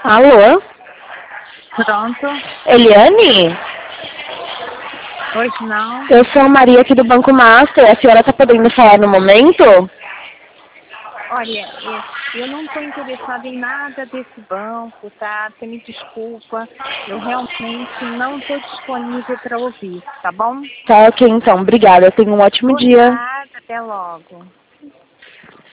Alô? Pronto. Eliane? Hoje não. Eu sou a Maria aqui do Banco Master. A senhora está podendo falar no momento? Olha, eu não estou interessada em nada desse banco, tá? Você me desculpa. Eu realmente não estou disponível para ouvir, tá bom? Tá ok, então. Obrigada. Tenha um ótimo Por dia. nada, até logo.